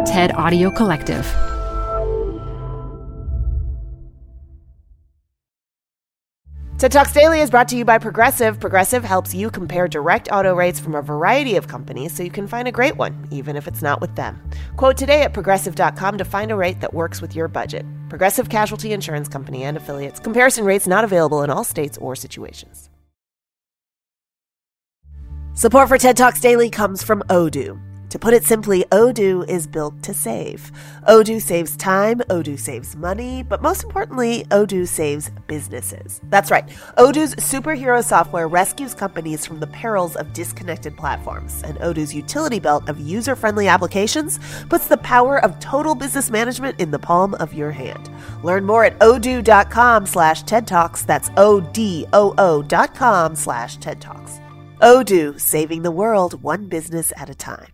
TED Audio Collective. TED Talks Daily is brought to you by Progressive. Progressive helps you compare direct auto rates from a variety of companies so you can find a great one, even if it's not with them. Quote today at Progressive.com to find a rate that works with your budget. Progressive Casualty Insurance Company and Affiliates. Comparison rates not available in all states or situations. Support for TED Talks Daily comes from Odoo. To put it simply, Odoo is built to save. Odoo saves time, Odoo saves money, but most importantly, Odoo saves businesses. That's right. Odoo's superhero software rescues companies from the perils of disconnected platforms, and Odoo's utility belt of user-friendly applications puts the power of total business management in the palm of your hand. Learn more at odoo.com/TED Talks. That's ODOO.com/TED Talks. Odoo, saving the world one business at a time.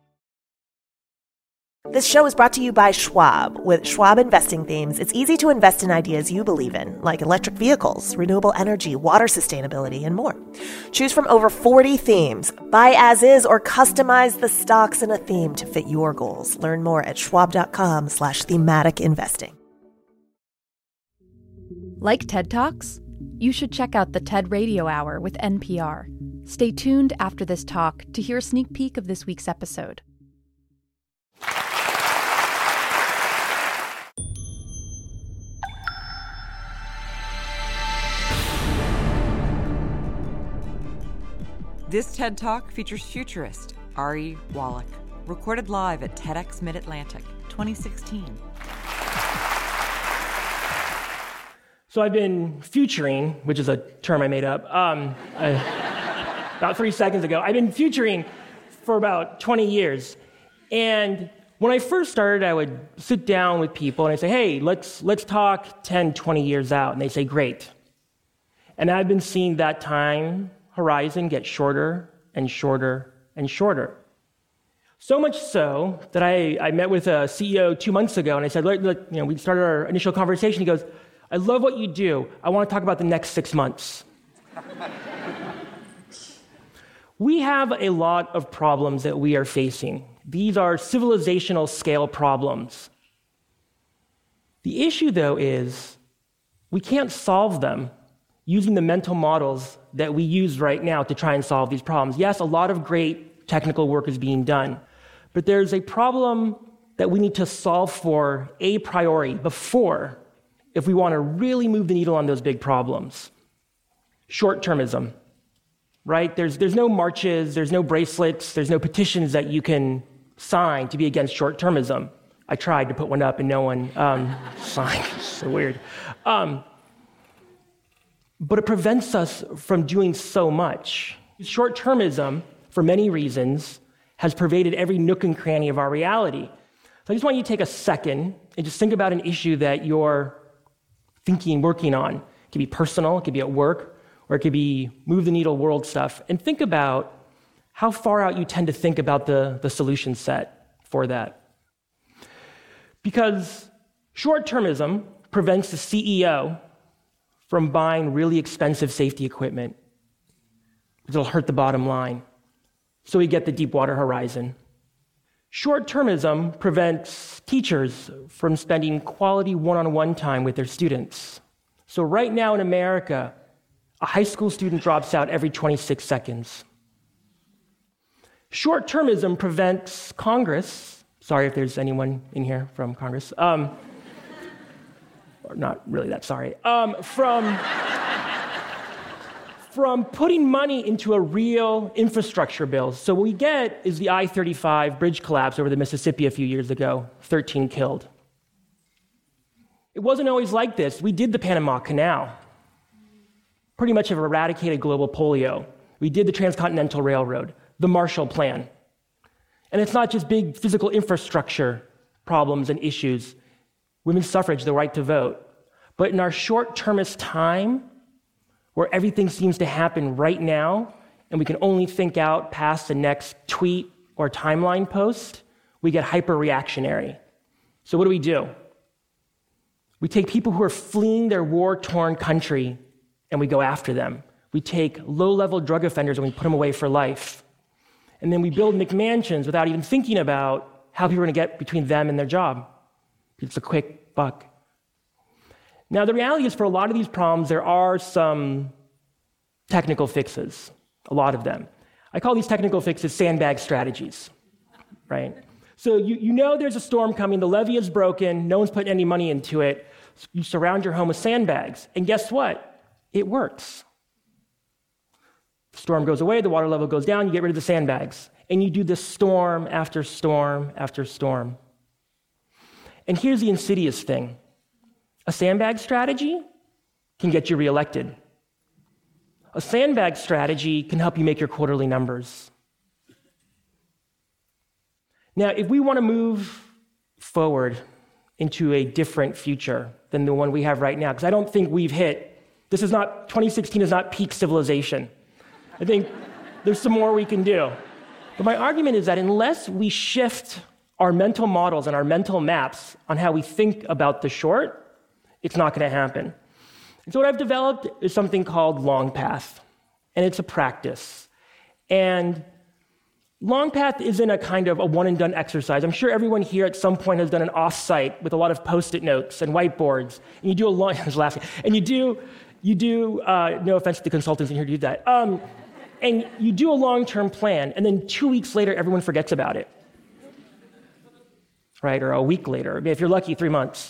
This show is brought to you by Schwab. With Schwab investing themes, it's easy to invest in ideas you believe in, like electric vehicles, renewable energy, water sustainability, and more. Choose from over 40 themes. Buy as is or customize the stocks in a theme to fit your goals. Learn more at schwab.com/thematic investing. Like TED Talks? You should check out the TED Radio Hour with NPR. Stay tuned after this talk to hear a sneak peek of this week's episode. This TED Talk features futurist Ari Wallach, recorded live at TEDx Mid-Atlantic, 2016. So I've been futuring, which is a term I made up, about 3 seconds ago. I've been futuring for about 20 years. And when I first started, I would sit down with people and I'd say, hey, let's talk 10, 20 years out. And they say, great. And I've been seeing that time horizon get shorter and shorter and shorter. So much so that I met with a CEO 2 months ago and I said, we started our initial conversation. He goes, I love what you do. I want to talk about the next 6 months. We have a lot of problems that we are facing. These are civilizational scale problems. The issue, though, is we can't solve them using the mental models that we use right now to try and solve these problems. Yes, a lot of great technical work is being done, but there's a problem that we need to solve for a priori before if we want to really move the needle on those big problems. Short-termism, right? There's no marches, there's no bracelets, there's no petitions that you can sign to be against short-termism. I tried to put one up and no one signed. It's so weird. But it prevents us from doing so much. Short-termism, for many reasons, has pervaded every nook and cranny of our reality. So I just want you to take a second and just think about an issue that you're thinking, working on. It could be personal, it could be at work, or it could be move the needle world stuff. And think about how far out you tend to think about the solution set for that. Because short-termism prevents the CEO from buying really expensive safety equipment. It'll hurt the bottom line. So we get the Deepwater Horizon. Short-termism prevents teachers from spending quality one-on-one time with their students. So right now in America, a high school student drops out every 26 seconds. Short-termism prevents Congress, sorry if there's anyone in here from Congress, or not really that sorry, from putting money into a real infrastructure bill. So what we get is the I-35 bridge collapse over the Mississippi a few years ago, 13 killed. It wasn't always like this. We did the Panama Canal. Pretty much have eradicated global polio. We did the Transcontinental Railroad, the Marshall Plan. And it's not just big physical infrastructure problems and issues. Women's suffrage, the right to vote. But in our short-termist time, where everything seems to happen right now, and we can only think out past the next tweet or timeline post, we get hyper-reactionary. So what do? We take people who are fleeing their war-torn country, and we go after them. We take low-level drug offenders, and we put them away for life. And then we build McMansions without even thinking about how people are going to get between them and their job. It's a quick buck. Now, the reality is for a lot of these problems, there are some technical fixes, a lot of them. I call these technical fixes sandbag strategies, right? So you know there's a storm coming, the levee is broken, no one's putting any money into it. So you surround your home with sandbags, and guess what? It works. The storm goes away, the water level goes down, you get rid of the sandbags, and you do this storm after storm after storm. And here's the insidious thing. A sandbag strategy can get you reelected. A sandbag strategy can help you make your quarterly numbers. Now, if we want to move forward into a different future than the one we have right now, because I don't think we've hit, 2016 is not peak civilization. I think there's some more we can do. But my argument is that unless we shift our mental models and our mental maps on how we think about the short, it's not going to happen. And so what I've developed is something called LongPath, and it's a practice. And LongPath isn't a kind of a one-and-done exercise. I'm sure everyone here at some point has done an off-site with a lot of Post-it notes and whiteboards, and you do no offense to the consultants in here to do that, and you do a long-term plan, and then 2 weeks later, everyone forgets about it, right? Or a week later, if you're lucky, 3 months.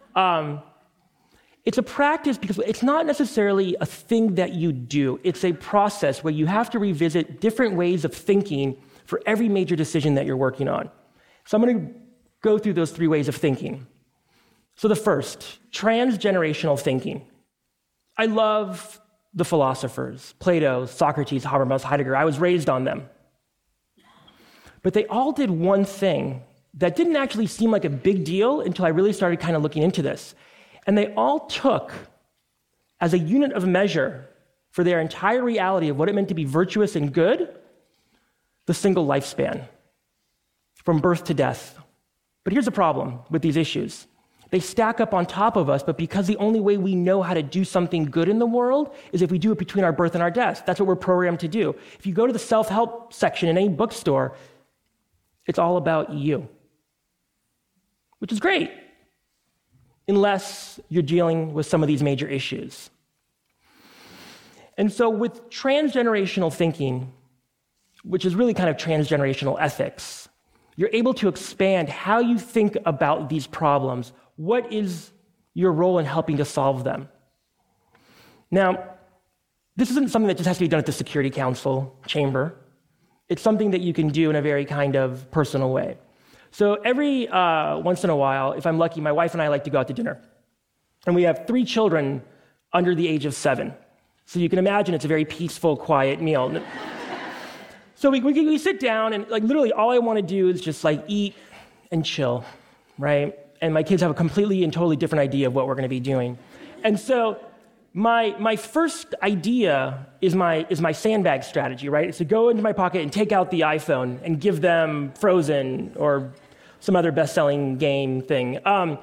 It's a practice because it's not necessarily a thing that you do. It's a process where you have to revisit different ways of thinking for every major decision that you're working on. So I'm going to go through those 3 ways of thinking. So the first, transgenerational thinking. I love the philosophers, Plato, Socrates, Habermas, Heidegger. I was raised on them. But they all did one thing that didn't actually seem like a big deal until I really started kind of looking into this. And they all took, as a unit of measure for their entire reality of what it meant to be virtuous and good, the single lifespan, from birth to death. But here's the problem with these issues. They stack up on top of us, but because the only way we know how to do something good in the world is if we do it between our birth and our death. That's what we're programmed to do. If you go to the self-help section in any bookstore, it's all about you, which is great, unless you're dealing with some of these major issues. And so with transgenerational thinking, which is really kind of transgenerational ethics, you're able to expand how you think about these problems. What is your role in helping to solve them? Now, this isn't something that just has to be done at the Security Council chamber. It's something that you can do in a very kind of personal way. So every once in a while, if I'm lucky, my wife and I like to go out to dinner. And we have 3 children under the age of 7. So you can imagine it's a very peaceful, quiet meal. So we sit down, and like literally all I want to do is just like eat and chill, right? And my kids have a completely and totally different idea of what we're going to be doing. And so my first idea is my sandbag strategy, right? It's to go into my pocket and take out the iPhone and give them Frozen or some other best-selling game thing. And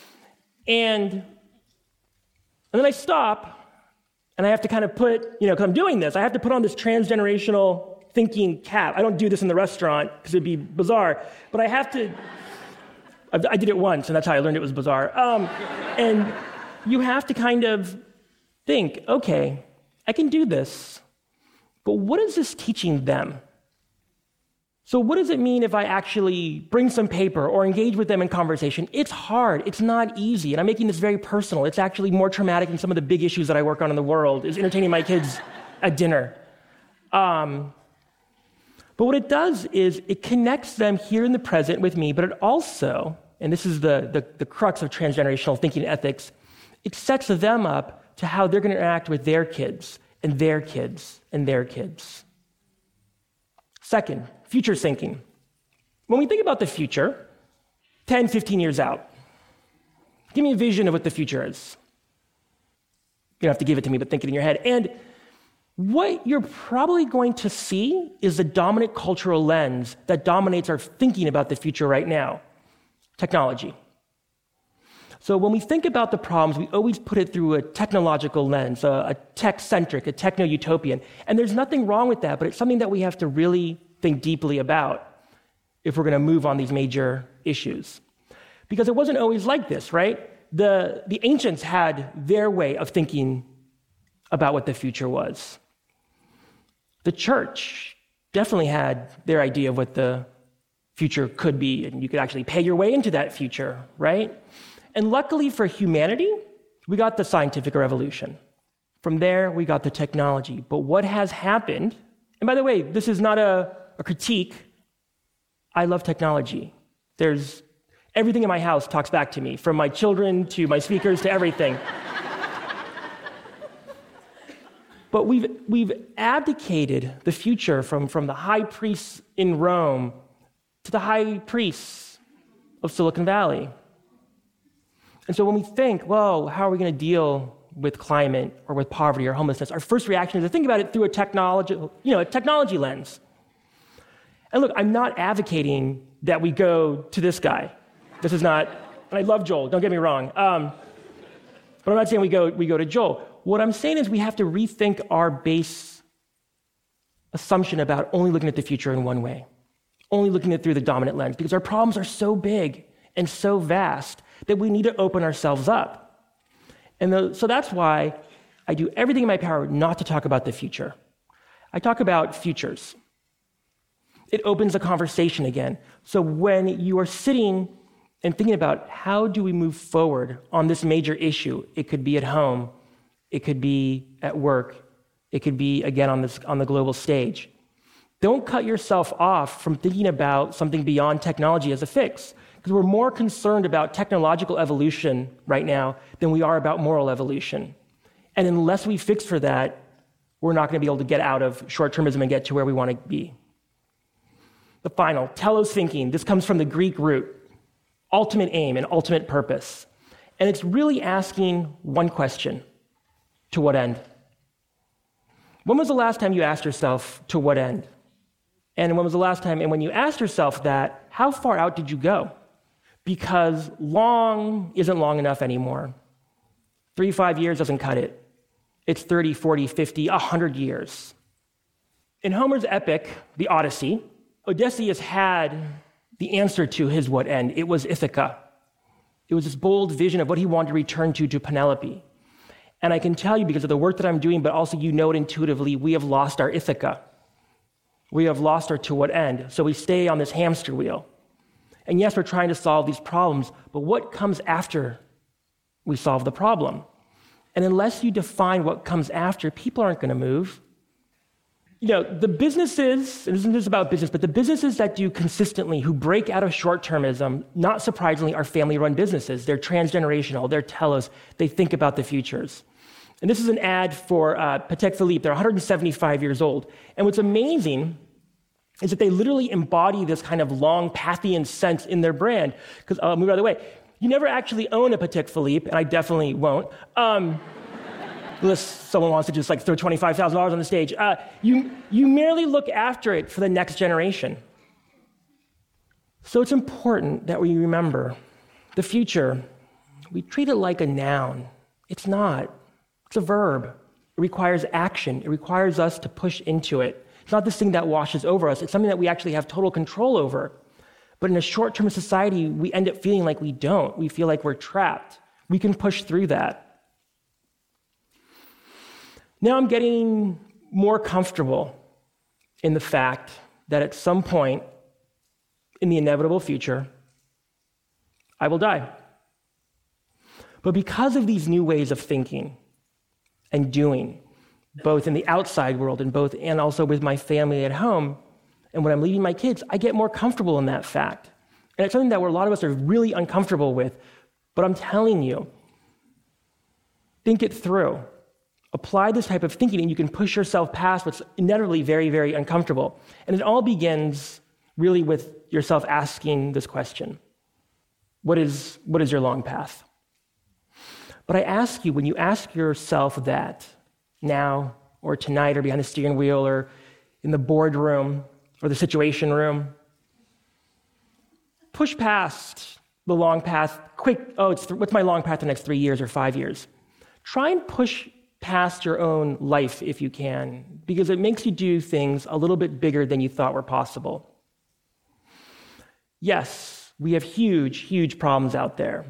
then I stop, and I have to kind of put, because I'm doing this, I have to put on this transgenerational thinking cap. I don't do this in the restaurant because it'd be bizarre, but I have to. I did it once, and that's how I learned it was bizarre. And you have to kind of think, okay, I can do this, but what is this teaching them? So what does it mean if I actually bring some paper or engage with them in conversation? It's hard. It's not easy. And I'm making this very personal. It's actually more traumatic than some of the big issues that I work on in the world, is entertaining my kids at dinner. But what it does is it connects them here in the present with me, but it also, and this is the crux of transgenerational thinking and ethics, it sets them up to how they're going to interact with their kids and their kids and their kids. Second, future thinking. When we think about the future, 10, 15 years out, give me a vision of what the future is. You don't have to give it to me, but think it in your head. And what you're probably going to see is the dominant cultural lens that dominates our thinking about the future right now: technology. So when we think about the problems, we always put it through a technological lens, a tech-centric, a techno-utopian. And there's nothing wrong with that, but it's something that we have to really think deeply about. if we're going to move on these major issues. Because it wasn't always like this, right? The ancients had their way of thinking about what the future was. The church definitely had their idea of what the future could be, and you could actually pay your way into that future, right? And luckily for humanity, we got the scientific revolution. From there, we got the technology. But what has happened, and by the way, this is not a critique. I love technology. There's everything in my house talks back to me, from my children to my speakers to everything. But we've abdicated the future from the high priests in Rome to the high priests of Silicon Valley. And so when we think, well, how are we going to deal with climate or with poverty or homelessness, our first reaction is to think about it through a technology lens. And look, I'm not advocating that we go to this guy. This is not, and I love Joel, don't get me wrong. But I'm not saying we go to Joel. What I'm saying is we have to rethink our base assumption about only looking at the future in one way, only looking at it through the dominant lens, because our problems are so big and so vast that we need to open ourselves up. And so that's why I do everything in my power not to talk about the future. I talk about futures. It opens a conversation again. So when you are sitting and thinking about how do we move forward on this major issue, it could be at home, it could be at work, it could be, again, on the global stage. Don't cut yourself off from thinking about something beyond technology as a fix, because we're more concerned about technological evolution right now than we are about moral evolution. And unless we fix for that, we're not going to be able to get out of short-termism and get to where we want to be. The final, telos thinking. This comes from the Greek root, ultimate aim and ultimate purpose. And it's really asking one question: to what end? When was the last time you asked yourself, to what end? And when was the last time, and when you asked yourself that, how far out did you go? Because long isn't long enough anymore. 3-5 years doesn't cut it. It's 30, 40, 50, 100 years. In Homer's epic, the Odyssey, Odysseus had the answer to his what end. It was Ithaca. It was this bold vision of what he wanted to return to Penelope. And I can tell you, because of the work that I'm doing, but also you know it intuitively, we have lost our Ithaca. We have lost our to what end. So we stay on this hamster wheel. And yes, we're trying to solve these problems, but what comes after we solve the problem? And unless you define what comes after, people aren't going to move. You know, the businesses, and this isn't just about business, but the businesses that do consistently, who break out of short-termism, not surprisingly, are family-run businesses. They're transgenerational, they're telos, they think about the futures. And this is an ad for Patek Philippe. They're 175 years old. And what's amazing is that they literally embody this kind of long Pathian sense in their brand. Because, I'll move out of the way. You never actually own a Patek Philippe, and I definitely won't. Unless someone wants to just throw $25,000 on the stage. You merely look after it for the next generation. So it's important that we remember the future. We treat it like a noun. It's not. It's a verb. It requires action. It requires us to push into it. It's not this thing that washes over us. It's something that we actually have total control over. But in a short-term society, we end up feeling like we don't. We feel like we're trapped. We can push through that. Now I'm getting more comfortable in the fact that at some point in the inevitable future, I will die. But because of these new ways of thinking and doing, both in the outside world and also with my family at home, and when I'm leaving my kids, I get more comfortable in that fact. And it's something that a lot of us are really uncomfortable with. But I'm telling you, think it through. Apply this type of thinking, and you can push yourself past what's inevitably very, very uncomfortable. And it all begins really with yourself asking this question: what is your long path? But I ask you, when you ask yourself that, now or tonight or behind the steering wheel or in the boardroom or the situation room, push past the long path. What's my long path the next 3 years or 5 years? Try and push past your own life if you can, because it makes you do things a little bit bigger than you thought were possible. yes, we have huge, huge problems out there.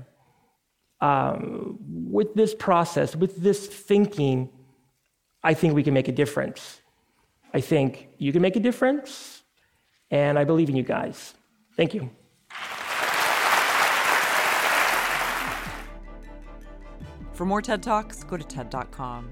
With this process, with this thinking, I think we can make a difference. I think you can make a difference, and I believe in you guys. Thank you. For more TED Talks, go to TED.com.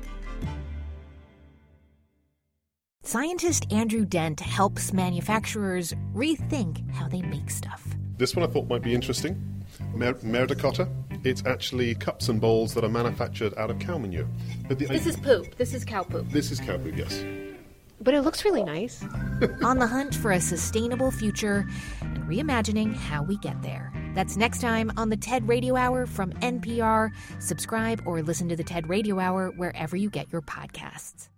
Scientist Andrew Dent helps manufacturers rethink how they make stuff. This one I thought might be interesting. Merdicotta. It's actually cups and bowls that are manufactured out of cow manure. This is poop. This is cow poop. This is cow poop, yes. But it looks really nice. On the hunt for a sustainable future and reimagining how we get there. That's next time on the TED Radio Hour from NPR. Subscribe or listen to the TED Radio Hour wherever you get your podcasts.